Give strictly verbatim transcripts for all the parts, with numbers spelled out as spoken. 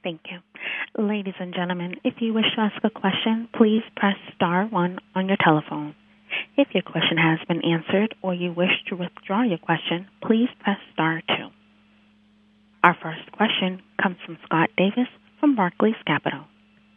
Thank you. Ladies and gentlemen, if you wish to ask a question, please press star one on your telephone. If your question has been answered or you wish to withdraw your question, please press star two. Our first question comes from Scott Davis from Barclays Capital.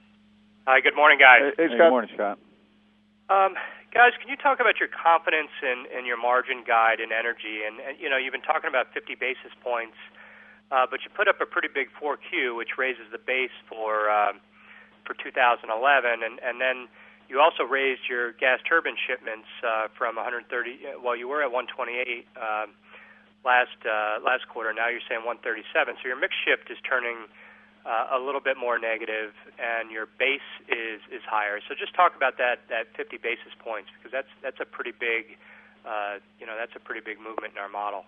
Hi, good morning, guys. Hey, Scott. Good morning, Scott. Um, guys, can you talk about your confidence in, in your margin guide in energy? And, and, you know, you've been talking about fifty basis points, uh, but you put up a pretty big four Q, which raises the base for um, for two thousand eleven, and, and then you also raised your gas turbine shipments uh, from one hundred thirty. Well, you were at one twenty-eight um, last uh, last quarter. Now you're saying one thirty-seven. So your mix shift is turning uh, a little bit more negative, and your base is, is higher. So just talk about that, that fifty basis points, because that's that's a pretty big uh, you know that's a pretty big movement in our model.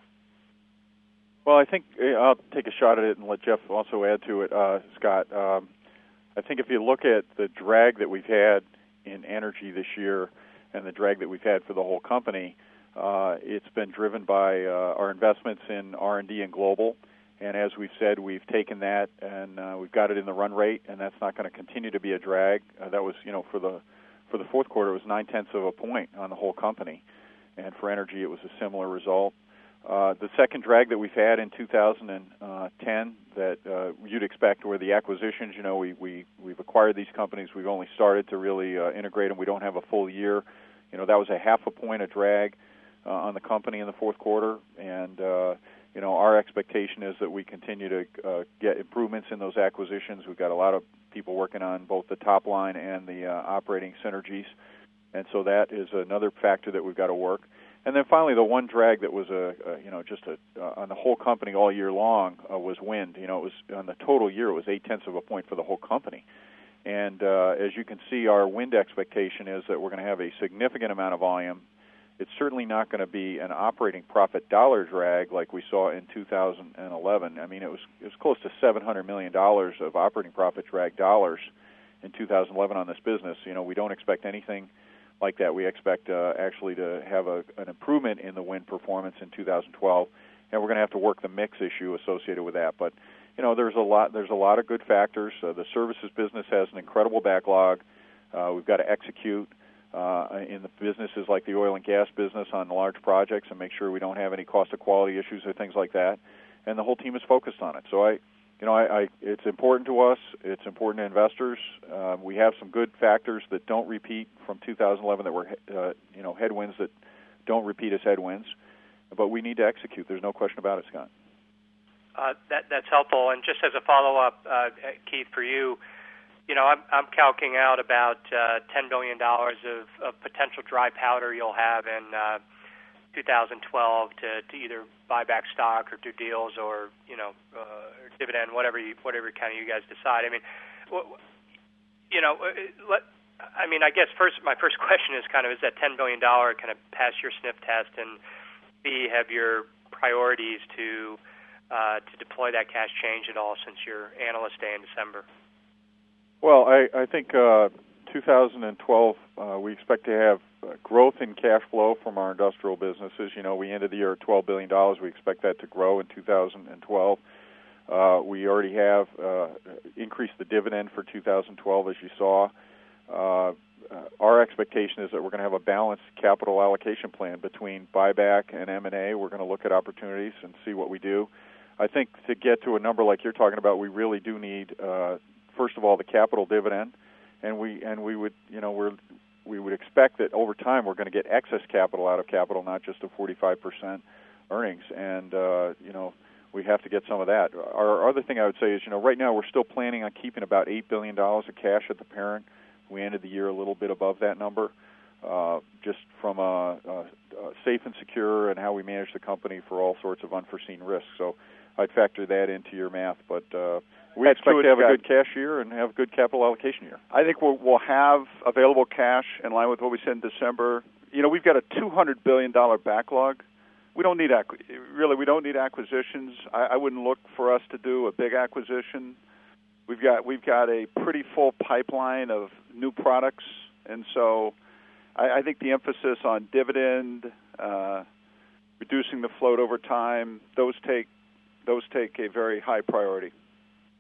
Well, I think I'll take a shot at it and let Jeff also add to it, uh, Scott. Um, I think if you look at the drag that we've had in energy this year and the drag that we've had for the whole company, uh, it's been driven by uh, our investments in R and D and global. And as we've said, we've taken that and uh, we've got it in the run rate, and that's not going to continue to be a drag. Uh, that was, you know, for the for the fourth quarter, it was nine tenths of a point on the whole company, and for energy, it was a similar result. Uh, the second drag that we've had in two thousand ten that uh, you'd expect were the acquisitions. You know, we, we, we've acquired these companies. We've only started to really uh, integrate them. We don't have a full year. You know, that was a half a point of drag uh, on the company in the fourth quarter. And, uh, you know, our expectation is that we continue to uh, get improvements in those acquisitions. We've got a lot of people working on both the top line and the uh, operating synergies. And so that is another factor that we've got to work. And then finally, the one drag that was a, a you know just a uh, on the whole company all year long uh, was wind. You know, it was on the total year, it was eight tenths of a point for the whole company. And uh, as you can see, our wind expectation is that we're going to have a significant amount of volume. It's certainly not going to be an operating profit dollar drag like we saw in two thousand eleven. I mean, it was it was close to seven hundred million dollars of operating profit drag dollars in two thousand eleven on this business. You know, we don't expect anything like that. We expect uh, actually to have a, an improvement in the wind performance in two thousand twelve, and we're going to have to work the mix issue associated with that. But you know, there's a lot there's a lot of good factors. Uh, the services business has an incredible backlog. Uh, we've got to execute uh, in the businesses like the oil and gas business on large projects and make sure we don't have any cost of quality issues or things like that. And the whole team is focused on it. So I. You know, I, I, it's important to us. It's important to investors. Uh, we have some good factors that don't repeat from two thousand eleven that were, uh, you know, headwinds that don't repeat as headwinds. But we need to execute. There's no question about it, Scott. Uh, that, that's helpful. And just as a follow-up, uh, Keith, for you, you know, I'm, I'm calculating out about uh, ten billion dollars of, of potential dry powder you'll have in uh, two thousand twelve to, to either buy back stock or do deals or, you know, uh, or dividend, whatever you, whatever kind of you guys decide. I mean, you know, let, I mean, I guess first my first question is kind of, is that ten billion dollars kind of pass your sniff test, and B, have your priorities to uh, to deploy that cash changed at all since your Analyst Day in December? Well, I, I think uh, two thousand twelve, uh, we expect to have uh, growth in cash flow from our industrial businesses. You know, we ended the year at twelve billion dollars. We expect that to grow in two thousand twelve. Uh, we already have uh, increased the dividend for two thousand twelve, as you saw. Uh, uh, our expectation is that we're going to have a balanced capital allocation plan between buyback and M and A. We're going to look at opportunities and see what we do. I think to get to a number like you're talking about, we really do need, uh, first of all, the capital dividend, and we and we would, you know, we're we would expect that over time we're going to get excess capital out of capital, not just a forty-five percent earnings, and uh, you know, we have to get some of that. Our other thing I would say is, you know, right now we're still planning on keeping about eight billion dollars of cash at the parent. We ended the year a little bit above that number, uh, just from a, a, a safe and secure and how we manage the company for all sorts of unforeseen risks. So I'd factor that into your math, but uh, we That's expect true, to have Scott. a good cash year and have a good capital allocation year. I think we'll, we'll have available cash in line with what we said in December. You know, we've got a two hundred billion dollars backlog. We don't need acqu- really. We don't need acquisitions. I, I wouldn't look for us to do a big acquisition. We've got we've got a pretty full pipeline of new products, and so I, I think the emphasis on dividend, uh, reducing the float over time, those take those take a very high priority.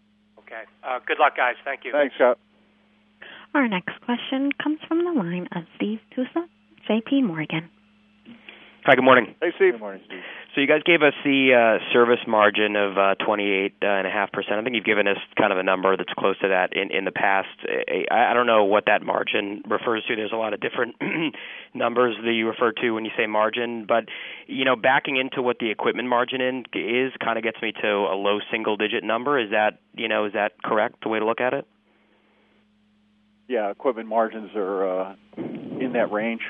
Okay. Uh, good luck, guys. Thank you. Thanks, Scott. Our next question comes from the line of Steve Tusa, J P Morgan. Hi, good morning. Hey, Steve. Good morning, Steve. So you guys gave us the uh, service margin of uh, twenty-eight point five percent. I think you've given us kind of a number that's close to that in, in the past. I, I don't know what that margin refers to. There's a lot of different numbers that you refer to when you say margin. But, you know, backing into what the equipment margin in is kind of gets me to a low single-digit number. Is that, you know, is that correct, the way to look at it? Yeah, equipment margins are uh, in that range.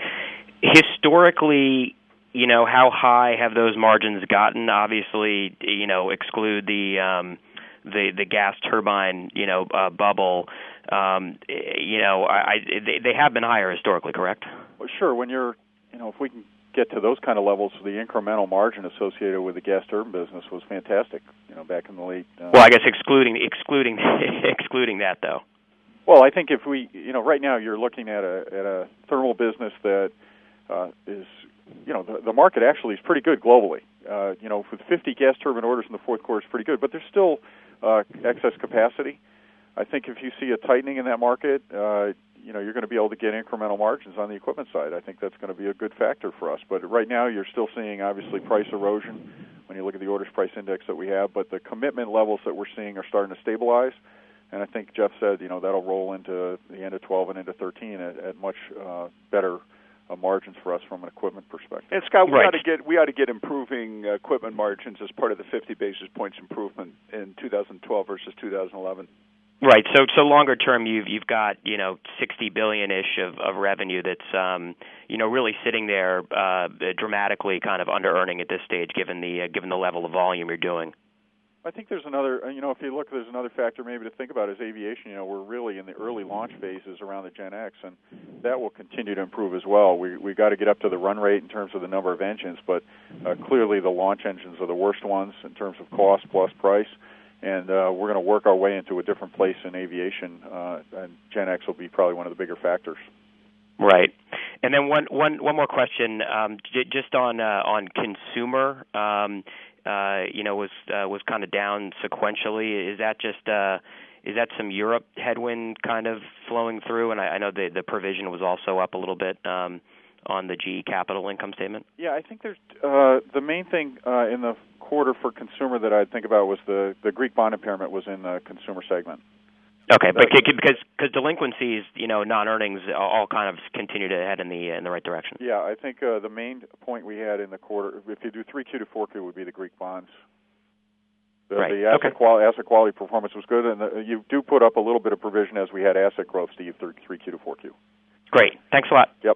Historically, you know, how high have those margins gotten? Obviously, you know, exclude the um, the the gas turbine, you know, uh, bubble. Um, you know, I, I they, they have been higher historically, correct? Well, sure. When you're, you know, if we can get to those kind of levels, the incremental margin associated with the gas turbine business was fantastic. You know, back in the late. Uh, well, I guess excluding excluding excluding that though. Well, I think if we, you know, right now you're looking at a at a thermal business that uh, is, you know, the, the market actually is pretty good globally. Uh, you know, with fifty gas turbine orders in the fourth quarter is pretty good, but there's still uh, excess capacity. I think if you see a tightening in that market, uh, you know, you're going to be able to get incremental margins on the equipment side. I think that's going to be a good factor for us. But right now you're still seeing, obviously, price erosion when you look at the orders price index that we have, but the commitment levels that we're seeing are starting to stabilize. And I think Jeff said, you know, that'll roll into the end of twelve and into thirteen at, at much uh, better uh, margins for us from an equipment perspective. And Scott, we Right. ought to get we ought to get improving uh, equipment margins as part of the fifty basis points improvement in two thousand twelve versus two thousand eleven. Right. So, so longer term, you've you've got, you know, sixty billion ish of, of revenue that's um, you know, really sitting there uh, dramatically kind of under earning at this stage, given the uh, given the level of volume you're doing. I think there's another, you know, if you look, there's another factor maybe to think about is aviation. You know, we're really in the early launch phases around the Gen X, and that will continue to improve as well. We we got to get up to the run rate in terms of the number of engines, but uh, clearly the launch engines are the worst ones in terms of cost plus price, and uh, we're going to work our way into a different place in aviation, uh, and Gen X will be probably one of the bigger factors. Right. And then one one one more question, um, j- just on uh, on consumer. Um, Uh, you know, was uh, was kind of down sequentially. Is that just uh, is that some Europe headwind kind of flowing through? And I, I know the the provision was also up a little bit um, on the G E Capital income statement. Yeah, I think there's uh, the main thing uh, in the quarter for consumer that I'd think about was the the Greek bond impairment was in the consumer segment. Okay, but because because delinquencies, you know, non-earnings all kind of continue to head in the in the right direction. Yeah, I think uh, the main point we had in the quarter, if you do three Q to four Q, would be the Greek bonds. The, right. the asset, okay. quali- asset quality performance was good, and the, you do put up a little bit of provision as we had asset growth, Steve, three Q to four Q. Great. Thanks a lot. Yep.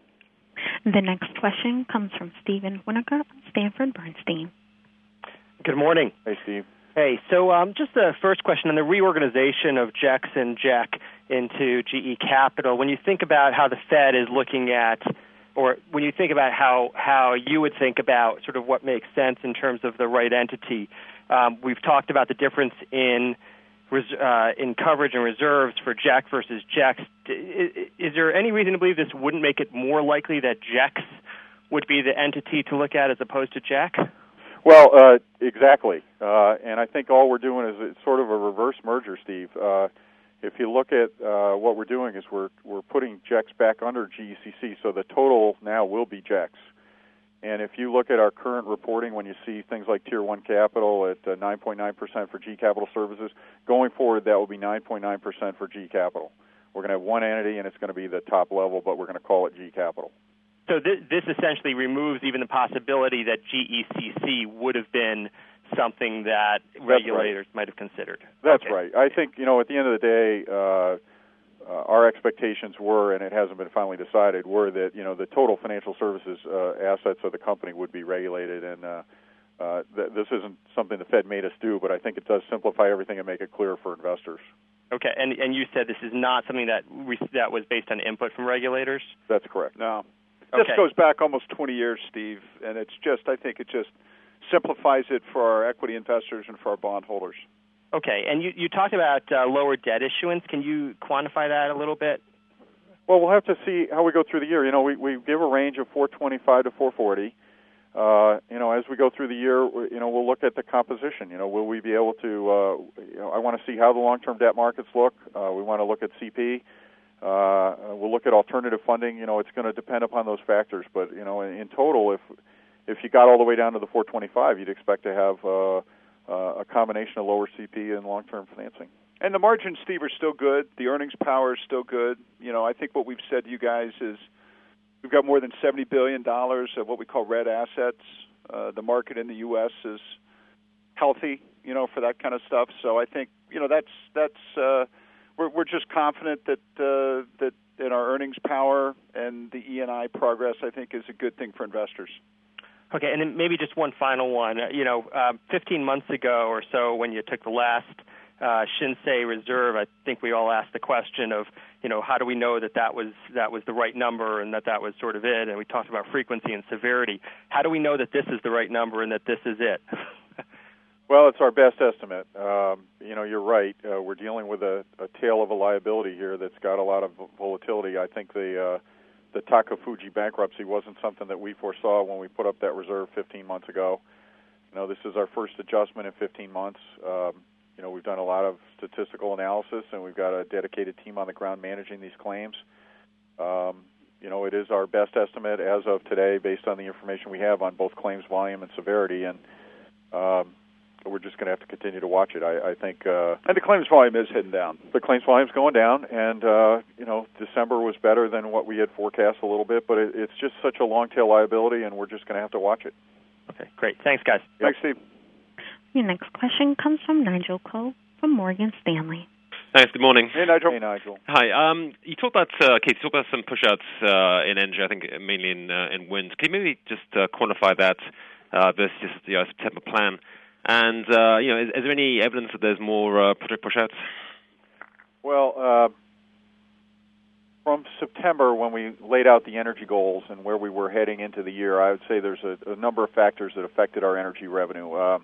The next question comes from Steven Winokur, Stanford Bernstein. Good morning. Hey, Steve. Hey, so um, just the first question on the reorganization of J E C and J E C into G E Capital. When you think about how the Fed is looking at, or when you think about how, how you would think about sort of what makes sense in terms of the right entity, um, we've talked about the difference in uh, in coverage and reserves for J E C versus J E C. Is, is there any reason to believe this wouldn't make it more likely that J E C would be the entity to look at as opposed to J E C? Well, uh, exactly. Uh, and I think all we're doing is it's sort of a reverse merger, Steve. Uh, if you look at uh, what we're doing is we're we're putting J E C back under G E C C, so the total now will be J E C. And if you look at our current reporting, when you see things like Tier one Capital at uh, nine point nine percent for G E Capital Services, going forward that will be nine point nine percent for G E Capital. We're going to have one entity, and it's going to be the top level, but we're going to call it G E Capital. So this, this essentially removes even the possibility that G E C C would have been something that That's regulators right. might have considered. That's okay. right. I think, you know, at the end of the day, uh, uh, our expectations were, and it hasn't been finally decided, were that, you know, the total financial services uh, assets of the company would be regulated, and uh, uh, th- this isn't something the Fed made us do, but I think it does simplify everything and make it clear for investors. Okay, and and you said this is not something that re- that was based on input from regulators? That's correct. No. Okay. This goes back almost twenty years, Steve, and it's just, I think it just simplifies it for our equity investors and for our bondholders. Okay, and you, you talked about uh, lower debt issuance. Can you quantify that a little bit? Well, we'll have to see how we go through the year. You know, we, we give a range of four twenty-five to four forty. uh, you know, as we go through the year, you know, we'll look at the composition. You know, will we be able to? Uh, you know, I want to see how the long-term debt markets look. Uh, we want to look at C P. Uh, we'll look at alternative funding. You know, it's going to depend upon those factors. But you know, in, in total, if if you got all the way down to the four twenty-five, you'd expect to have uh, uh, a combination of lower C P and long-term financing. And the margins, Steve, are still good. The earnings power is still good. You know, I think what we've said to you guys is we've got more than seventy billion dollars of what we call red assets. Uh, the market in the U S is healthy, you know, for that kind of stuff. So I think, you know, that's that's uh, we're we're just confident that uh, that in our earnings power and the E and I progress, I think, is a good thing for investors. Okay, and then maybe just one final one. You know, uh, fifteen months ago or so, when you took the last uh, Shinsei reserve, I think we all asked the question of, you know, how do we know that that was that was the right number and that that was sort of it? And we talked about frequency and severity. How do we know that this is the right number and that this is it? Well, it's our best estimate. Um, you know, you're right. Uh, we're dealing with a, a tale of a liability here that's got a lot of volatility. I think the uh, the Takafuji bankruptcy wasn't something that we foresaw when we put up that reserve fifteen months ago. You know, this is our first adjustment in fifteen months. Um, you know, we've done a lot of statistical analysis, and we've got a dedicated team on the ground managing these claims. Um, you know, it is our best estimate as of today based on the information we have on both claims volume and severity, and um, we're just going to have to continue to watch it. I, I think, uh, and the claims volume is heading down. The claims volume's going down, and uh, you know, December was better than what we had forecast a little bit, but it, it's just such a long tail liability, and we're just going to have to watch it. Okay, great. Thanks, guys. Thanks, Steve. Your next question comes from Nigel Coe from Morgan Stanley. Thanks. Good morning. Hey, Nigel. Hey, Nigel. Hi. Um, you talked about, uh, Keith, you talked about some push-outs uh, in energy, I think mainly in uh, in wind. Can you maybe just uh, quantify that uh, versus the uh, September plan? And, uh, you know, is, is there any evidence that there's more uh, project push-outs? Well, uh, from September, when we laid out the energy goals and where we were heading into the year, I would say there's a, a number of factors that affected our energy revenue. Uh,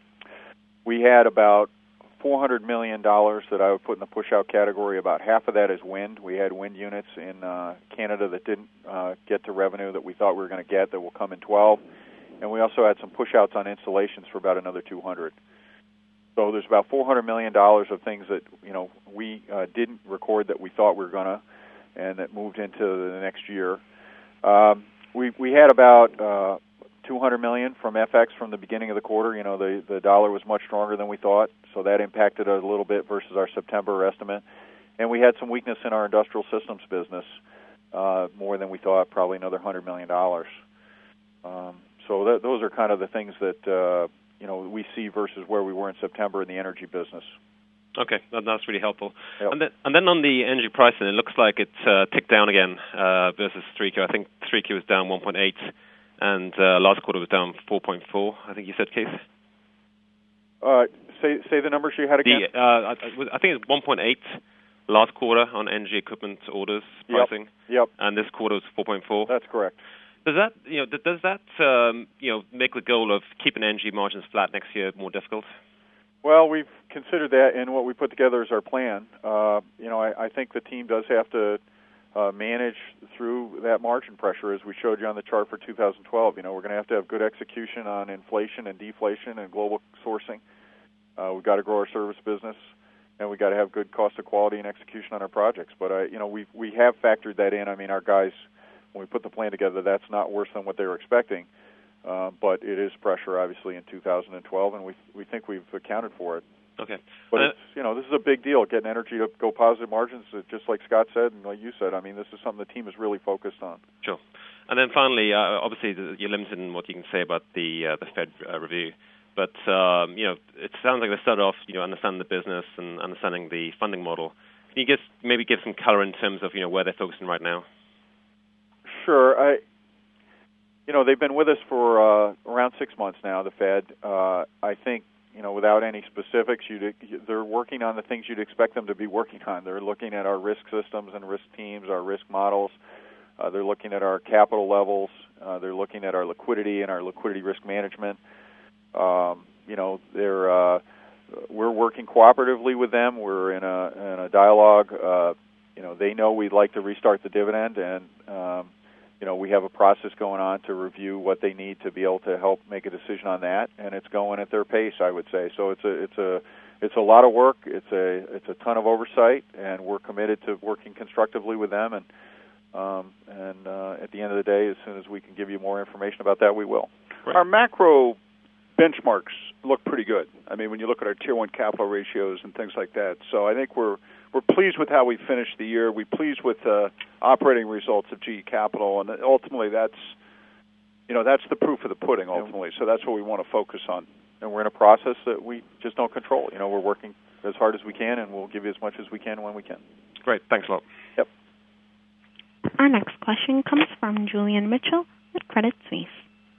we had about four hundred million dollars that I would put in the push-out category. About half of that is wind. We had wind units in uh, Canada that didn't uh, get to revenue that we thought we were going to get that will come in twelve. And we also had some push-outs on installations for about another two hundred. So there's about four hundred million dollars of things that, you know, we uh, didn't record that we thought we were going to, and that moved into the next year. Um, we we had about uh, two hundred million dollars from F X from the beginning of the quarter. You know, the, the dollar was much stronger than we thought, so that impacted us a little bit versus our September estimate. And we had some weakness in our industrial systems business, uh, more than we thought, probably another one hundred million dollars. Um, so that, those are kind of the things that, uh, you know, we see versus where we were in September in the energy business. Okay, that, that's really helpful. Yep. And then, and then on the energy pricing, it looks like it uh, ticked down again uh, versus three Q. I think three Q was down one point eight, and uh, last quarter was down four point four. I think you said, Keith. Uh, say say the numbers you had again. The, uh, I, I think it's one point eight last quarter on energy equipment orders pricing. Yep. Yep. And this quarter was four point four. That's correct. Does that, you know, does that, um, you know, make the goal of keeping energy margins flat next year more difficult? Well, we've considered that, and what we put together is our plan. Uh, you know, I, I think the team does have to uh, manage through that margin pressure, as we showed you on the chart for two thousand twelve. You know, we're going to have to have good execution on inflation and deflation and global sourcing. Uh, we've got to grow our service business, and we've got to have good cost of quality and execution on our projects. But, I, you know, we we have factored that in. I mean, our guys, when we put the plan together, that's not worse than what they were expecting. Uh, but it is pressure, obviously, in two thousand twelve, and we we think we've accounted for it. Okay. But, uh, it's, you know, this is a big deal, getting energy to go positive margins, just like Scott said and like you said. I mean, this is something the team is really focused on. Sure. And then finally, uh, obviously, the, you're limited in what you can say about the uh, the Fed uh, review. But, um, you know, it sounds like they started off, you know, understanding the business and understanding the funding model. Can you just maybe give some color in terms of, you know, where they're focusing right now? Sure. I, you know, they've been with us for uh, around six months now, the Fed. Uh, I think, you know, without any specifics, you'd, they're working on the things you'd expect them to be working on. They're looking at our risk systems and risk teams, our risk models. Uh, they're looking at our capital levels. Uh, they're looking at our liquidity and our liquidity risk management. Um, you know, they're uh, we're working cooperatively with them. We're in a in a dialogue. Uh, you know, they know we'd like to restart the dividend, and um, you know, we have a process going on to review what they need to be able to help make a decision on that, and it's going at their pace, I would say. So it's a it's a it's a lot of work. It's a it's a ton of oversight, and we're committed to working constructively with them. And um, and uh, at the end of the day, as soon as we can give you more information about that, we will. Right. Our macro benchmarks look pretty good. I mean, when you look at our Tier one capital ratios and things like that. So I think we're we're pleased with how we finished the year. We're pleased with the operating results of G E Capital, and ultimately that's, you know, that's the proof of the pudding ultimately. So that's what we want to focus on. And we're in a process that we just don't control. You know, we're working as hard as we can, and we'll give you as much as we can when we can. Great. Thanks a lot. Yep. Our next question comes from Julian Mitchell with Credit Suisse.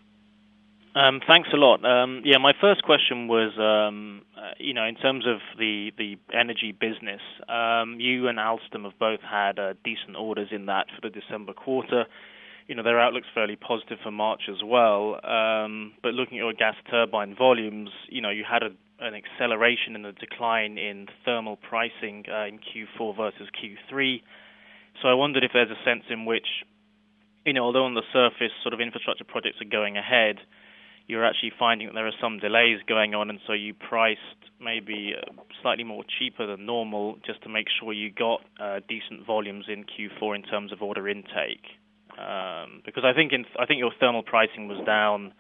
Um, thanks a lot. Um, yeah, my first question was, um, uh, you know, in terms of the, the energy business, um, you and Alstom have both had uh, decent orders in that for the December quarter. You know, their outlook's fairly positive for March as well. Um, but looking at your gas turbine volumes, you know, you had a, an acceleration in the decline in thermal pricing uh, in Q four versus Q three. So I wondered if there's a sense in which, you know, although on the surface sort of infrastructure projects are going ahead, you're actually finding that there are some delays going on, and so you priced maybe slightly more cheaper than normal just to make sure you got uh, decent volumes in Q four in terms of order intake. Um, because I think in, I think your thermal pricing was down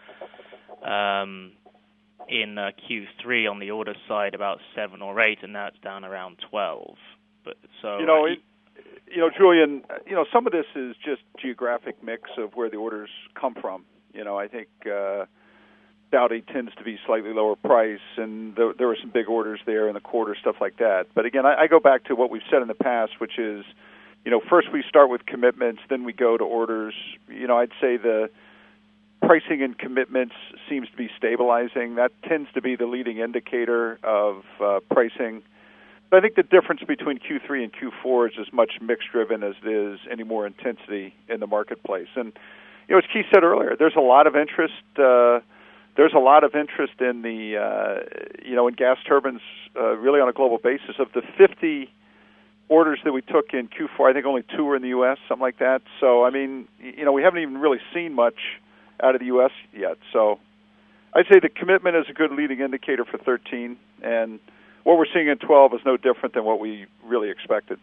um, in uh, Q three on the order side about seven or eight, and now it's down around twelve. But so you know, uh, it, you know, Julian, you know, some of this is just geographic mix of where the orders come from. You know, I think. Uh, Saudi tends to be slightly lower price, and there, there were some big orders there in the quarter, stuff like that. But again, I, I go back to what we've said in the past, which is, you know, first we start with commitments, then we go to orders. You know, I'd say the pricing and commitments seems to be stabilizing. That tends to be the leading indicator of uh, pricing. But I think the difference between Q three and Q four is as much mix-driven as it is any more intensity in the marketplace. And, you know, as Keith said earlier, there's a lot of interest uh There's a lot of interest in the, uh, you know, in gas turbines, uh, really on a global basis. Of the fifty orders that we took in Q four, I think only two were in the U S, something like that. So, I mean, you know, we haven't even really seen much out of the U S yet. So, I'd say the commitment is a good leading indicator for thirteen, and what we're seeing in twelve is no different than what we really expected.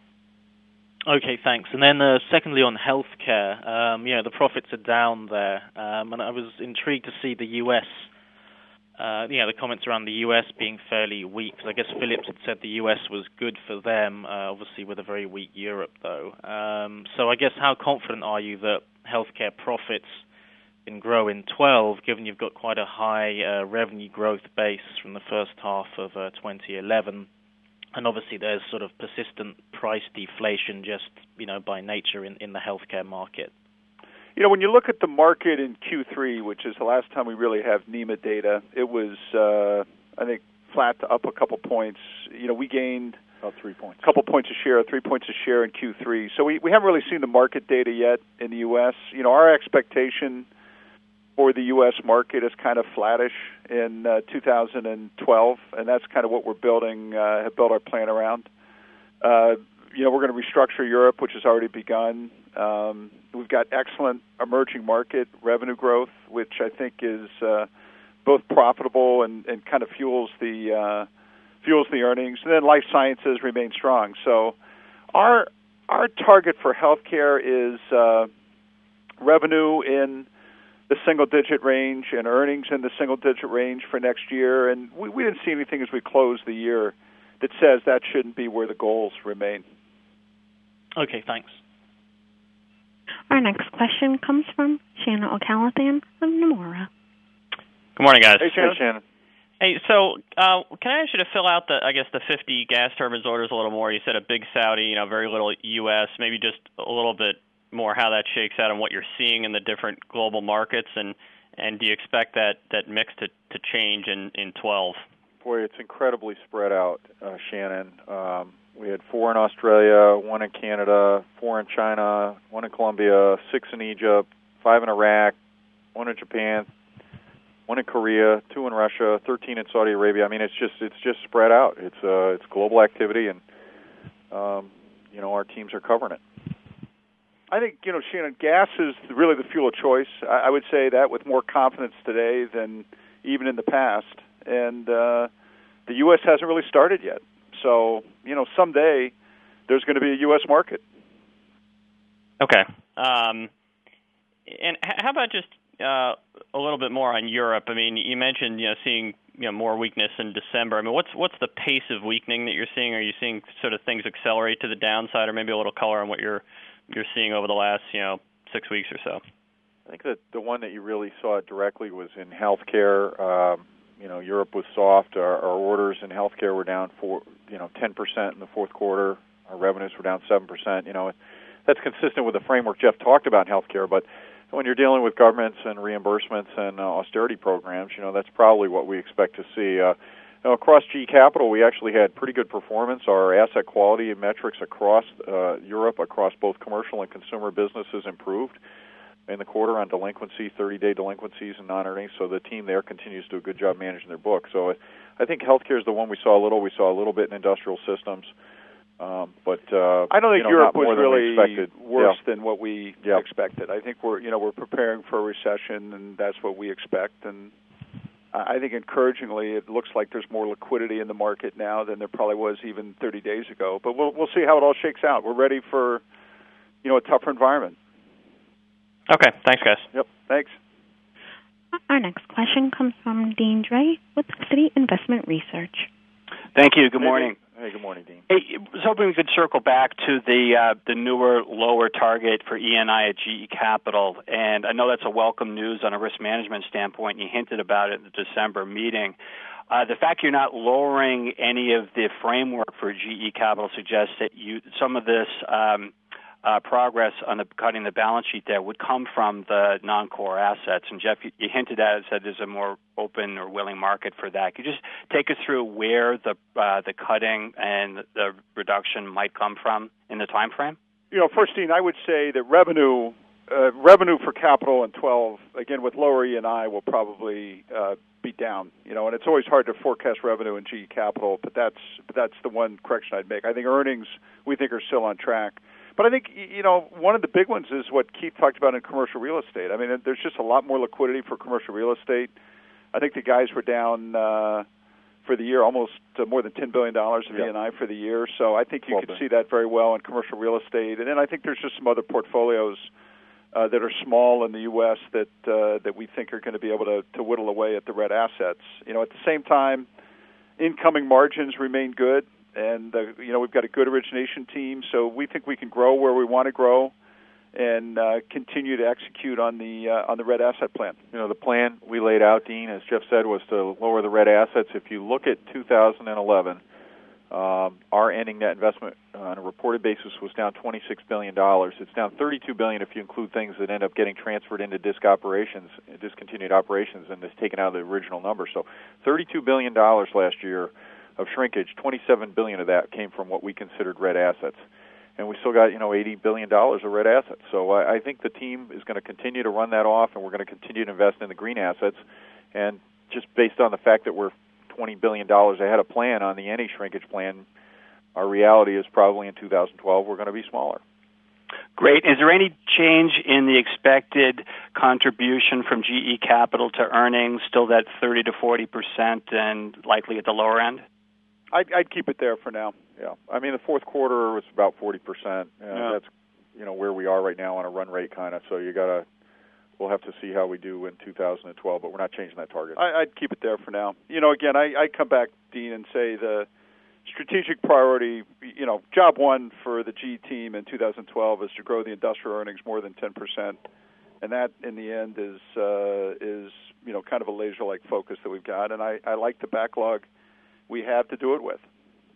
Okay, thanks. And then uh, secondly on healthcare, um, you know, the profits are down there, um, and I was intrigued to see the U S, uh, you know, the comments around the U S being fairly weak, because I guess Philips had said the U S was good for them, uh, obviously with a very weak Europe, though. Um, so I guess how confident are you that healthcare profits can grow in twelve, given you've got quite a high uh, revenue growth base from the first half of uh, twenty eleven? And obviously there's sort of persistent price deflation just, you know, by nature in, in the healthcare market. You know, when you look at the market in Q three, which is the last time we really have NEMA data, it was, uh, I think, flat to up a couple points. You know, we gained about three points, a couple points a share, three points a share in Q three. So we, we haven't really seen the market data yet in the U S. You know, our expectation for the U S market is kind of flattish in uh, two thousand twelve, and that's kind of what we're building, uh, have built our plan around. Uh, you know, we're going to restructure Europe, which has already begun. Um, we've got excellent emerging market revenue growth, which I think is uh, both profitable and, and kind of fuels the uh, fuels the earnings. And then life sciences remain strong. So our our target for healthcare is uh, revenue in the single-digit range and earnings in the single-digit range for next year. And we, we didn't see anything as we close the year that says that shouldn't be where the goals remain. Okay, thanks. Our next question comes from Shannon O'Callaghan of Nomura. Good morning, guys. Hey, Shannon. Hey, Shannon. Hey, so uh, can I ask you to fill out the, I guess, the fifty gas turbines orders a little more? You said a big Saudi, you know, very little U S, maybe just a little bit more how that shakes out and what you're seeing in the different global markets, and, and do you expect that, that mix to, to change in, in twelve? Boy, it's incredibly spread out, uh, Shannon. Um, we had four in Australia, one in Canada, four in China, one in Colombia, six in Egypt, five in Iraq, one in Japan, one in Korea, two in Russia, thirteen in Saudi Arabia. I mean, it's just it's just spread out. It's uh, it's global activity, and um, you know, our teams are covering it. I think, you know, Shannon, gas is really the fuel of choice. I, I would say that with more confidence today than even in the past. And uh, the U S hasn't really started yet. So, you know, someday there's going to be a U S market. Okay. Um, and how about just uh, a little bit more on Europe? I mean, you mentioned, you know, seeing, you know, more weakness in December. I mean, what's what's the pace of weakening that you're seeing? Are you seeing sort of things accelerate to the downside, or maybe a little color on what you're you're seeing over the last, you know, six weeks or so? I think that the one that you really saw it directly was in healthcare. Um, you know, Europe was soft. Our, our orders in healthcare were down for you know ten percent in the fourth quarter. Our revenues were down seven percent. You know, that's consistent with the framework Jeff talked about in healthcare. But when you're dealing with governments and reimbursements and uh, austerity programs, you know, that's probably what we expect to see. Uh, you know, across G E Capital, we actually had pretty good performance. Our asset quality and metrics across uh, Europe, across both commercial and consumer businesses, improved in the quarter on delinquency, thirty-day delinquencies and non-earnings. So the team there continues to do a good job managing their book. So I, I think healthcare is the one we saw a little. We saw a little bit in industrial systems. Um, but uh, I don't think you know, Europe was really worse yeah. than what we yeah. expected. I think we're you know we're preparing for a recession, and that's what we expect. And I think encouragingly, it looks like there's more liquidity in the market now than there probably was even thirty days ago. But we'll we'll see how it all shakes out. We're ready for you know a tougher environment. Okay, thanks, guys. Yep, thanks. Our next question comes from Deane Dray with Citi Investment Research. Thank you. Good morning. Hey, good morning, Dean. Hey, I was hoping we could circle back to the uh, the newer, lower target for E and I at G E Capital. And I know that's a welcome news on a risk management standpoint. You hinted about it in the December meeting. Uh, the fact you're not lowering any of the framework for G E Capital suggests that you some of this um, uh, progress on the cutting the balance sheet there would come from the non-core assets. And Jeff, you, you hinted at it, said there's a more open or willing market for that. Could you just take us through where the uh, the cutting and the reduction might come from in the time frame? You know, first, Dean, I would say that revenue uh, revenue for capital in twelve, again with lower E and I, will probably uh, be down. You know, and it's always hard to forecast revenue in G E Capital, but that's but that's the one correction I'd make. I think earnings we think are still on track. But I think, you know, one of the big ones is what Keith talked about in commercial real estate. I mean, there's just a lot more liquidity for commercial real estate. I think the guys were down uh, for the year almost uh, more than ten billion dollars of yep. E and I for the year. So I think you could see that very well in commercial real estate. And then I think there's just some other portfolios uh, that are small in the U S that uh, that we think are going to be able to, to whittle away at the red assets. You know, at the same time, incoming margins remain good. And, uh, you know, we've got a good origination team, so we think we can grow where we want to grow and uh, continue to execute on the uh, on the red asset plan. You know, the plan we laid out, Dean, as Jeff said, was to lower the red assets. If you look at two thousand eleven, um, our ending net investment on a reported basis was down twenty-six billion dollars. It's down thirty-two billion dollars if you include things that end up getting transferred into disc operations, discontinued operations, and is taken out of the original number. So thirty-two billion dollars last year of shrinkage, twenty-seven billion dollars of that came from what we considered red assets. And we still got, you know, eighty billion dollars of red assets. So I, I think the team is going to continue to run that off, and we're going to continue to invest in the green assets. And just based on the fact that we're twenty billion dollars ahead of plan on the any shrinkage plan, our reality is probably in two thousand twelve we're going to be smaller. Great. Is there any change in the expected contribution from G E Capital to earnings, still that thirty to forty percent and likely at the lower end? I'd, I'd keep it there for now. Yeah, I mean the fourth quarter was about forty percent. Uh, yeah. That's you know where we are right now on a run rate kind of. So you gotta, we'll have to see how we do in two thousand twelve, but we're not changing that target. I, I'd keep it there for now. You know, again, I, I come back, Dean, and say the strategic priority. You know, job one for the G team in two thousand twelve is to grow the industrial earnings more than ten percent, and that in the end is uh, is you know kind of a laser-like focus that we've got, and I, I like the backlog we have to do it with.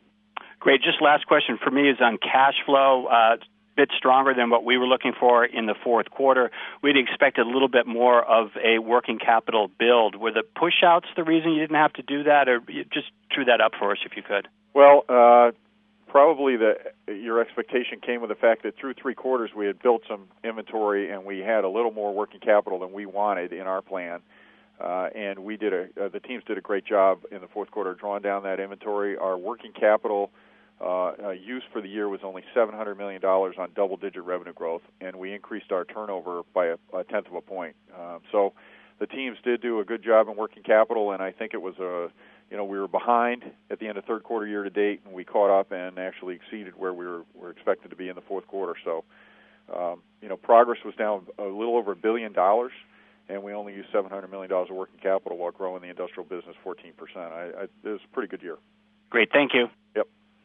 Great. Just last question for me is on cash flow. Uh, a bit stronger than what we were looking for in the fourth quarter. We'd expected a little bit more of a working capital build. Were the push-outs the reason you didn't have to do that, or just true that up for us if you could? Well, uh, probably the your expectation came with the fact that through three quarters we had built some inventory and we had a little more working capital than we wanted in our plan. Uh, and we did a uh, the teams did a great job in the fourth quarter drawing down that inventory. Our working capital uh, uh, use for the year was only seven hundred million dollars on double-digit revenue growth, and we increased our turnover by a, a tenth of a point. Um, so the teams did do a good job in working capital, and I think it was a, you know, we were behind at the end of third quarter year to date, and we caught up and actually exceeded where we were, were expected to be in the fourth quarter. So, um, you know, progress was down a little over a billion dollars, and we only used seven hundred million dollars of working capital while growing the industrial business fourteen percent. I, I, it was a pretty good year. Great, thank you. Yep.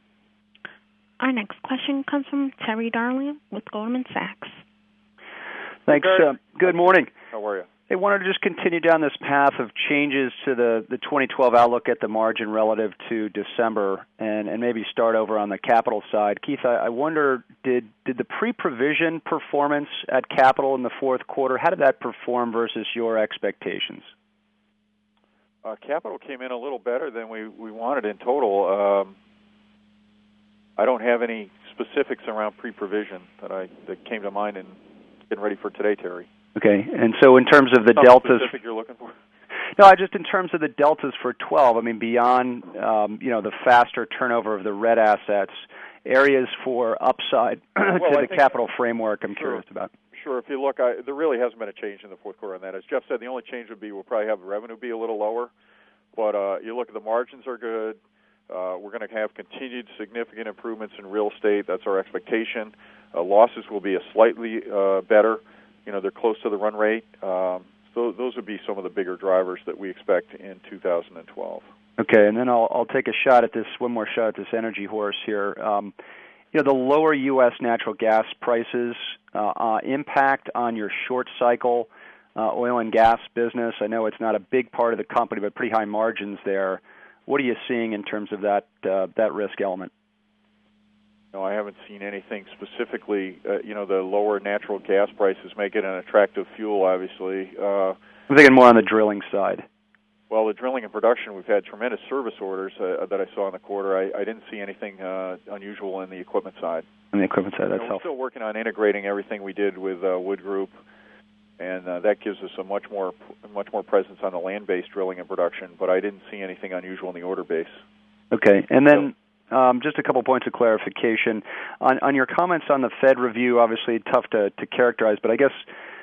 Our next question comes from Terry Darling with Goldman Sachs. Thanks. Uh, good morning. How are you? I wanted to just continue down this path of changes to the, the twenty twelve outlook at the margin relative to December, and, and maybe start over on the capital side. Keith, I, I wonder, did did the pre-provision performance at capital in the fourth quarter, how did that perform versus your expectations? Uh, capital came in a little better than we, we wanted in total. Um, I don't have any specifics around pre-provision that I that came to mind in getting ready for today, Terry. Okay, and so in terms of the Something deltas, specific you're looking for? No, I just in terms of the deltas for twelve. I mean, beyond um, you know the faster turnover of the red assets, areas for upside well, to I the think, capital framework. I'm sure. curious about. Sure. If you look, I, there really hasn't been a change in the fourth quarter on that. As Jeff said, the only change would be we'll probably have the revenue be a little lower, but uh, you look at the margins are good. Uh, we're going to have continued significant improvements in real estate. That's our expectation. Uh, losses will be a slightly uh, better. You know, they're close to the run rate. Um, so those would be some of the bigger drivers that we expect in two thousand twelve. Okay, and then I'll, I'll take a shot at this, one more shot at this energy horse here. Um, you know, the lower U S natural gas prices uh, uh, impact on your short cycle uh, oil and gas business. I know it's not a big part of the company, but pretty high margins there. What are you seeing in terms of that uh, that risk element? No, I haven't seen anything specifically. Uh, you know, the lower natural gas prices make it an attractive fuel, obviously. Uh, I'm thinking more on the drilling side. Well, the drilling and production, we've had tremendous service orders uh, that I saw in the quarter. I, I didn't see anything uh, unusual in the equipment side. On the equipment side, that's you know, we're helpful. still working on integrating everything we did with uh, Wood Group, and uh, that gives us a much more much more presence on the land-based drilling and production, but I didn't see anything unusual in the order base. Okay, and then um, just a couple points of clarification. On, on your comments on the Fed review, obviously tough to, to characterize, but I guess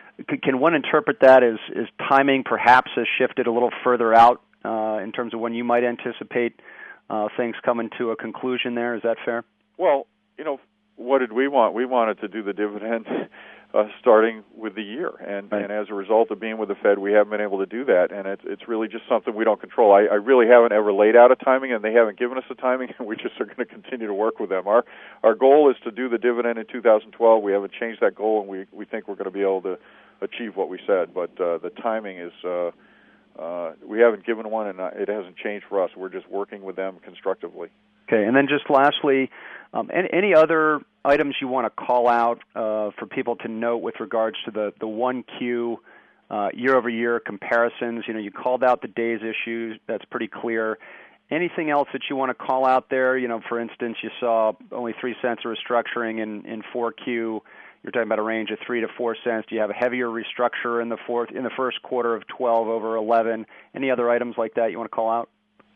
can one interpret that as, as timing perhaps has shifted a little further out uh, in terms of when you might anticipate uh, things coming to a conclusion there? Is that fair? Well, you know, what did we want? We wanted to do the dividend uh, starting with the year, and, right. and as a result of being with the Fed, we haven't been able to do that, and it's it's really just something we don't control. I, I really haven't ever laid out a timing, and they haven't given us a timing, and we just are going to continue to work with them. Our our goal is to do the dividend in two thousand twelve. We haven't changed that goal, and we we think we're going to be able to achieve what we said, but uh, the timing is. Uh, Uh, we haven't given one, and it hasn't changed for us. We're just working with them constructively. Okay, and then just lastly, um, any, any other items you want to call out uh, for people to note with regards to the, the one Q uh, year-over-year comparisons? You know, you called out the days issues. That's pretty clear. Anything else that you want to call out there? You know, for instance, you saw only three cents of restructuring in, in four Q. You're talking about a range of three to four cents. Do you have a heavier restructure in the fourth, in the first quarter of twelve over eleven? Any other items like that you want to call out?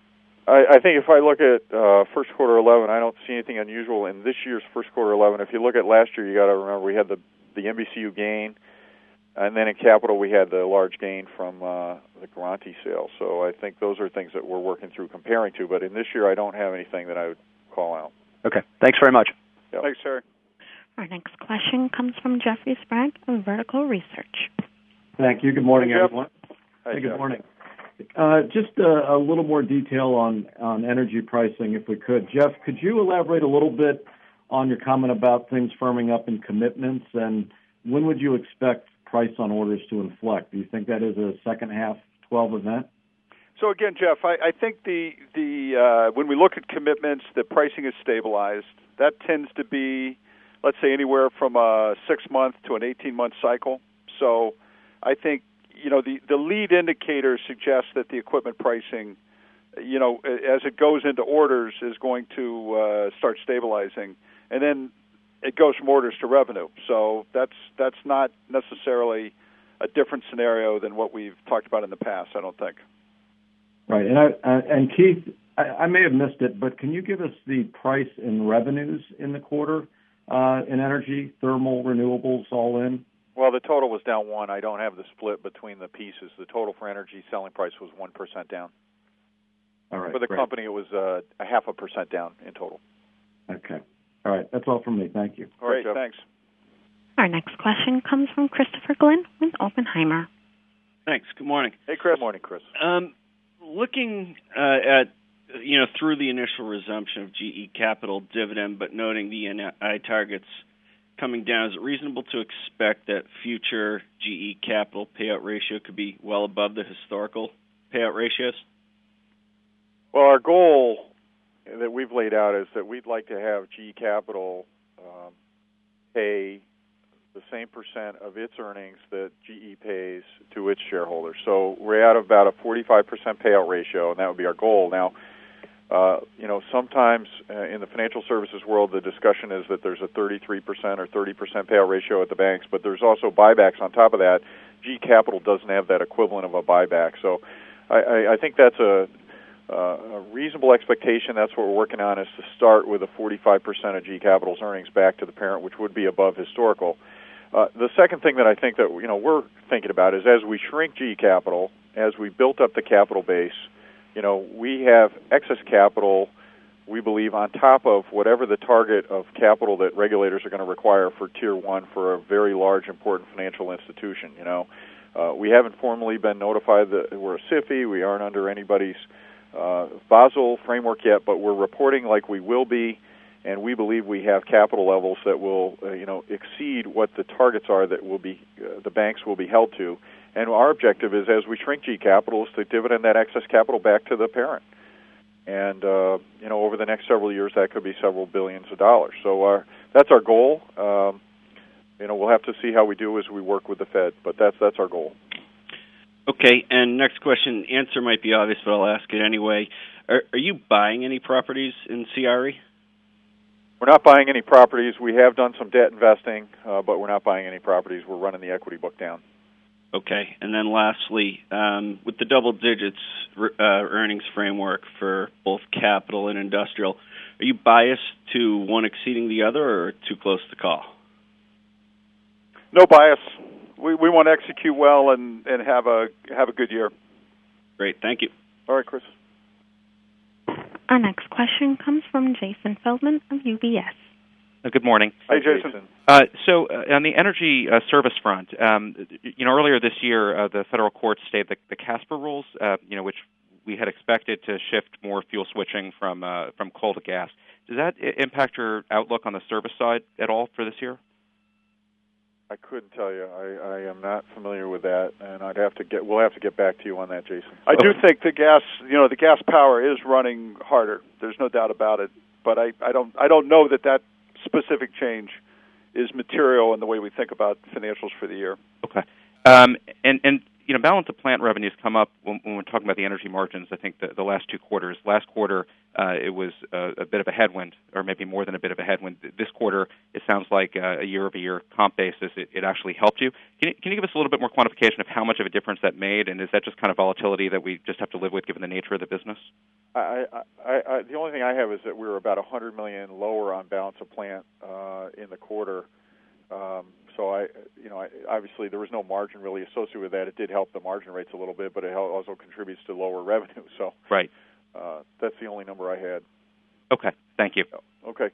I, I think if I look at uh, first quarter eleven, I don't see anything unusual in this year's first quarter eleven. If you look at last year, you got to remember we had the the N B C U gain, and then in capital we had the large gain from uh, the Garanti sale. So I think those are things that we're working through comparing to. But in this year, I don't have anything that I would call out. Okay. Thanks very much. Yep. Thanks, Terry. Our next question comes from Jeffrey Sprague of Vertical Research. Thank you. Good morning, Hey, Jeff. everyone. Hi, hey, good Jeff. morning. Uh, just a, a little more detail on, on energy pricing, if we could. Jeff, could you elaborate a little bit on your comment about things firming up in commitments, and when would you expect price on orders to inflect? Do you think that is a second half twelve event? So again, Jeff, I, I think the the uh, when we look at commitments, the pricing is stabilized. That tends to be, let's say, anywhere from a six-month to an eighteen-month cycle. So I think, you know, the, the lead indicator suggests that the equipment pricing, you know, as it goes into orders, is going to uh, start stabilizing. And then it goes from orders to revenue. So that's that's not necessarily a different scenario than what we've talked about in the past, I don't think. Right. And I, uh, and Keith, I, I may have missed it, but can you give us the price and revenues in the quarter uh, in energy, thermal, renewables, all in? Well, the total was down one. I don't have the split between the pieces. The total for energy selling price was one percent down. All right. For the great. company, it was uh, a half a percent down in total. Okay. All right. That's all from me. Thank you. All right, Great, Jeff. thanks. Our next question comes from Christopher Glynn with Oppenheimer. Thanks. Good morning. Hey, Chris. Good morning, Chris. Um, looking uh, at, you know, through the initial resumption of G E Capital dividend, but noting the N I targets coming down, is it reasonable to expect that future G E Capital payout ratio could be well above the historical payout ratios? Well, our goal that we've laid out is that we'd like to have G E Capital um, pay the same percent of its earnings that G E pays to its shareholders. So we're at about a forty-five percent payout ratio, and that would be our goal. Now, uh, you know, sometimes uh, in the financial services world, the discussion is that there's a thirty-three percent or thirty percent payout ratio at the banks, but there's also buybacks on top of that. G E Capital doesn't have that equivalent of a buyback. So I, I, I think that's a Uh, a reasonable expectation. That's what we're working on, is to start with a forty-five percent of G Capital's earnings back to the parent, which would be above historical. Uh, the second thing that I think that you know we're thinking about is, as we shrink G Capital, as we built up the capital base, you know we have excess capital, we believe, on top of whatever the target of capital that regulators are going to require for Tier one for a very large, important financial institution. You know, uh, we haven't formally been notified that we're a S I F I. We aren't under anybody's Uh, Basel framework yet, but we're reporting like we will be, and we believe we have capital levels that will, uh, you know, exceed what the targets are that will be uh, the banks will be held to. And our objective is, as we shrink G Capital, is to dividend that excess capital back to the parent. And uh, you know, over the next several years, that could be several billions of dollars. So our, that's our goal. Um, you know, we'll have to see how we do as we work with the Fed, but that's that's our goal. Okay, and next question, answer might be obvious, but I'll ask it anyway. Are, are you buying any properties in C R E? We're not buying any properties. We have done some debt investing, uh, but we're not buying any properties. We're running the equity book down. Okay, and then lastly, um, with the double digits uh, earnings framework for both capital and industrial, are you biased to one exceeding the other, or too close to call? No bias. We we want to execute well and, and have a have a good year. Great, thank you. All right, Chris. Our next question comes from Jason Feldman of U B S. Uh, good morning. Hi, Jason. Uh, so, uh, on the energy uh, service front, um, you know, earlier this year, uh, the federal court stated the, the CASPER rules, uh, you know, which we had expected to shift more fuel switching from uh, from coal to gas. Does that I- impact your outlook on the service side at all for this year? I couldn't tell you. I, I am not familiar with that, and I'd have to get. We'll have to get back to you on that, Jason. I do think the gas, you know, the gas power is running harder. There's no doubt about it. But I, I don't, I don't know that that specific change is material in the way we think about financials for the year. Okay. Um, and and you know, balance of plant revenues come up when, when we're talking about the energy margins. I think the, the last two quarters. Last quarter, uh, it was a, a bit of a headwind, or maybe more than a bit of a headwind. This quarter, it sounds like uh, a year-over-year comp basis, it, it actually helped you. Can, you. can you give us a little bit more quantification of how much of a difference that made, and is that just kind of volatility that we just have to live with given the nature of the business? I, I, I, the only thing I have is that we were about one hundred million dollars lower on balance of plant uh, in the quarter. Um, so I, you know, I, obviously there was no margin really associated with that. It did help the margin rates a little bit, but it also contributes to lower revenue. So right, uh, that's the only number I had. Okay, thank you. Okay.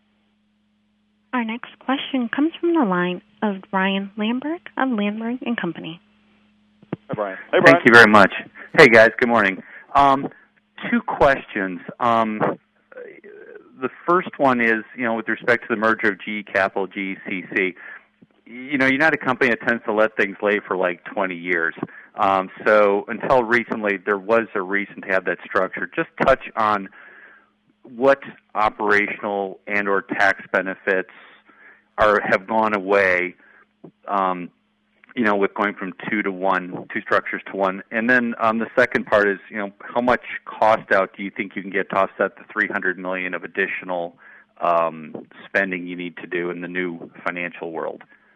Our next question comes from the line of Brian Lamberg of Lamberg and Company. Hi, Brian. Hey, Brian. Thank you very much. Hey, guys. Good morning. Um, two questions. Um, the first one is, you know, with respect to the merger of G E Capital, G E C C. You know, you're not a company that tends to let things lay for like twenty years. Um, so until recently, there was a reason to have that structure. Just touch on what operational and or tax benefits are have gone away, um, you know, with going from two to one, two structures to one. And then um, the second part is, you know, how much cost out do you think you can get to offset the three hundred million dollars of additional um, spending you need to do in the new financial world?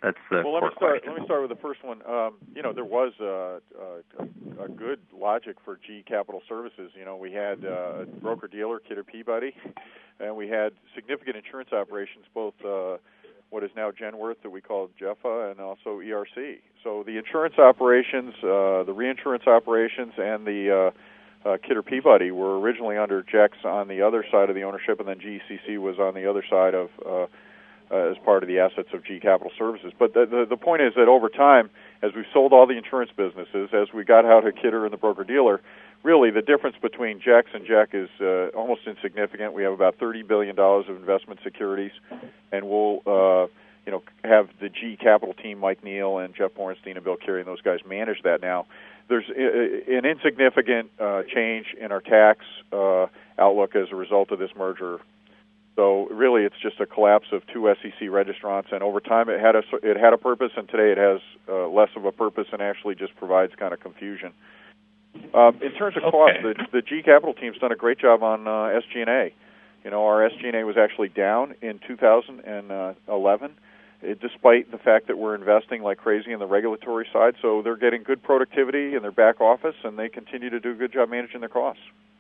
That's the well. Let core me start. question. Let me start with the first one. Um, you know, there was a, a, a good logic for G E Capital Services. You know, we had uh, a broker dealer, Kidder Peabody, and we had significant insurance operations, both uh, what is now Genworth that we call Jeffa, and also E R C. So the insurance operations, uh, the reinsurance operations, and the uh, uh, Kidder Peabody were originally under J E X on the other side of the ownership, and then G E C C was on the other side of. Uh, Uh, as part of the assets of G Capital Services. But the, the the point is that over time, as we've sold all the insurance businesses, as we got out of Kidder and the broker-dealer, really the difference between J E X and J E C is uh, almost insignificant. We have about thirty billion dollars of investment securities, and we'll uh, you know have the G Capital team, Mike Neal and Jeff Borenstein and Bill Carey, and those guys manage that now. There's uh, an insignificant uh, change in our tax uh, outlook as a result of this merger. So really, it's just a collapse of two S E C registrants, and over time, it had a it had a purpose, and today it has uh, less of a purpose, and actually just provides kind of confusion. Uh, in terms of cost, the, the G Capital team's done a great job on uh, S G and A. You know, our S G and A was actually down in two thousand eleven, it, despite the fact that we're investing like crazy in the regulatory side. So they're getting good productivity in their back office, and they continue to do a good job managing their costs.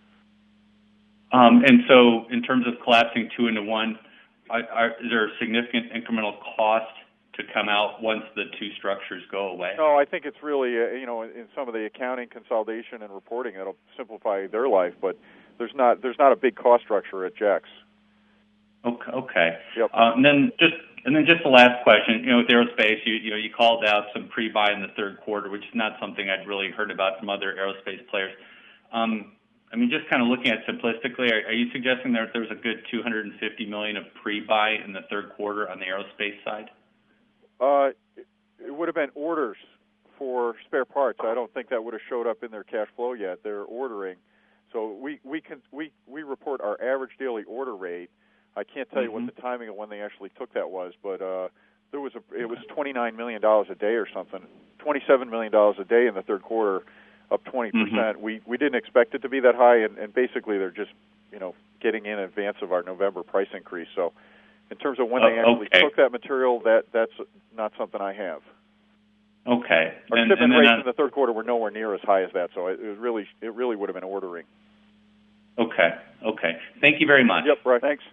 Um, and so in terms of collapsing two into one, are, are, is there a significant incremental cost to come out once the two structures go away? No, I think it's really, uh, you know, in some of the accounting consolidation and reporting, it'll simplify their life, but there's not there's not a big cost structure at J E X. Okay. okay. Yep. Uh, and then just and then just the last question, you know, with aerospace, you, you know, you called out some pre-buy in the third quarter, which is not something I'd really heard about from other aerospace players. Um, I mean, just kind of looking at simplistically, are, are you suggesting that there's a good two hundred fifty million dollars of pre-buy in the third quarter on the aerospace side? Uh, it would have been orders for spare parts. I don't think that would have showed up in their cash flow yet. They're ordering, so we we can we we report our average daily order rate. I can't tell mm-hmm. you what the timing of when they actually took that was, but uh, there was a it was twenty-nine million dollars a day or something, twenty-seven million dollars a day in the third quarter. Up twenty percent. Mm-hmm. We we didn't expect it to be that high, and, and basically they're just you know getting in advance of our November price increase. So, in terms of when uh, they actually okay. took that material, that that's not something I have. Okay. Our and, shipment and rates uh, in the third quarter were nowhere near as high as that, so it, it was really it really would have been ordering. Okay. Okay. Thank you very much. Yep. Right. Thanks.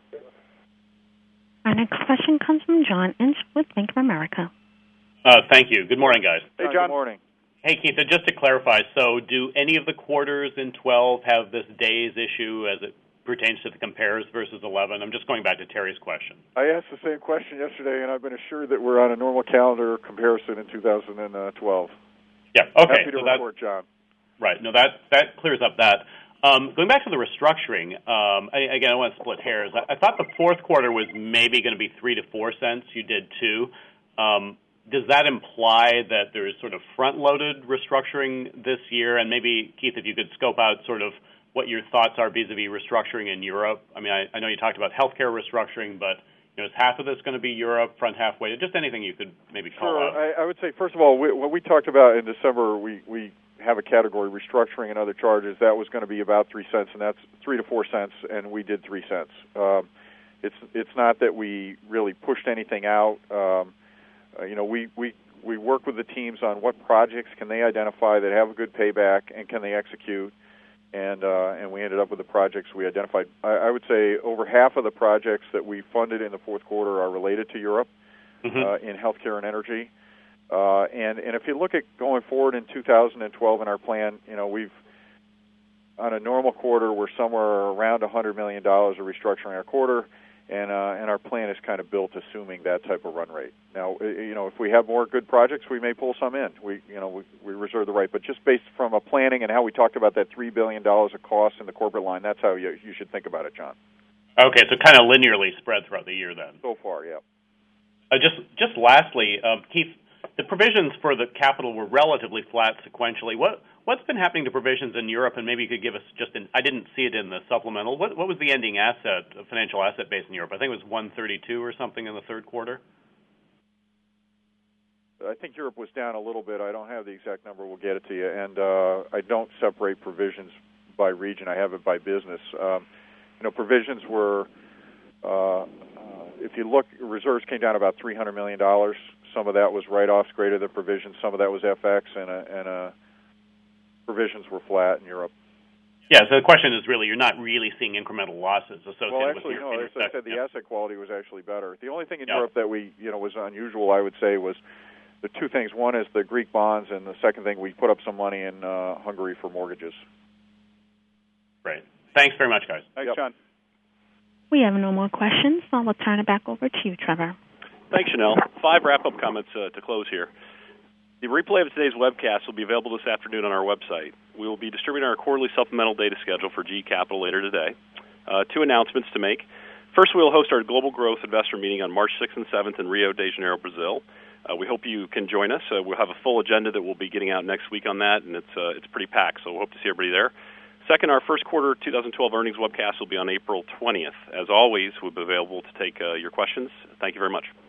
Our next question comes from John Inch with Bank of America. Uh, thank you. Good morning, guys. Hey, John. Good morning. Hey, Keith, so just to clarify, so do any of the quarters in twelve have this days issue as it pertains to the compares versus eleven? I'm just going back to Terry's question. I asked the same question yesterday, and I've been assured that we're on a normal calendar comparison in two thousand twelve. Yeah, okay. Happy to so report, that, John. Right. No, that, that clears up that. Um, going back to the restructuring, um, I, again, I want to split hairs. I, I thought the fourth quarter was maybe going to be three to four cents. You did two. Um, Does that imply that there is sort of front-loaded restructuring this year? And maybe, Keith, if you could scope out sort of what your thoughts are vis-a-vis restructuring in Europe. I mean, I, I know you talked about healthcare restructuring, but you know, is half of this going to be Europe, front half weighted? Just anything you could maybe call sure. out. I, I would say, first of all, we, what we talked about in December, we, we have a category, restructuring and other charges. That was going to be about three cents, and that's three to four cents, and we did three cents. Um, it's it's not that we really pushed anything out. Um, Uh, you know, we, we, we work with the teams on what projects can they identify that have a good payback and can they execute, and uh, and we ended up with the projects we identified. I, I would say over half of the projects that we funded in the fourth quarter are related to Europe mm-hmm. uh, in healthcare and energy. Uh, and, and if you look at going forward in two thousand twelve in our plan, you know, we've, on a normal quarter, we're somewhere around one hundred million dollars of restructuring our quarter. And uh, and our plan is kind of built assuming that type of run rate. Now, you know, if we have more good projects, we may pull some in. We, you know, we, we reserve the right. But just based from a planning and how we talked about that three billion dollars of costs in the corporate line, that's how you you should think about it, John. Okay, so kind of linearly spread throughout the year then. So far, yeah. Uh, just just lastly, um, Keith, the provisions for the capital were relatively flat sequentially. What what's been happening to provisions in Europe? And maybe you could give us just an. I didn't see it in the supplemental. What what was the ending asset, financial asset base in Europe? I think it was one thirty-two or something in the third quarter. I think Europe was down a little bit. I don't have the exact number. We'll get it to you. And uh, I don't separate provisions by region. I have it by business. Um, you know, provisions were. Uh, uh, if you look, reserves came down about three hundred million dollars some of that was write-offs greater than provisions, some of that was F X, and, a, and a provisions were flat in Europe. Yeah, so the question is really, you're not really seeing incremental losses associated well, actually, with your no, as I said, the yeah. asset quality was actually better. The only thing in yeah. Europe that we, you know, was unusual, I would say, was the two things. One is the Greek bonds, and the second thing, we put up some money in uh, Hungary for mortgages. Great. Thanks very much, guys. Thanks, yep. John. We have no more questions, so I'll turn it back over to you, Trevor. Thanks, Chanel. Five wrap-up comments uh, to close here. The replay of today's webcast will be available this afternoon on our website. We will be distributing our quarterly supplemental data schedule for G E Capital later today. Uh, two announcements to make. First, we will host our Global Growth Investor Meeting on March sixth and seventh in Rio de Janeiro, Brazil. Uh, we hope you can join us. Uh, we'll have a full agenda that we'll be getting out next week on that, and it's uh, it's pretty packed, so we hope to see everybody there. Second, our first quarter twenty twelve earnings webcast will be on April twentieth. As always, we'll be available to take uh, your questions. Thank you very much.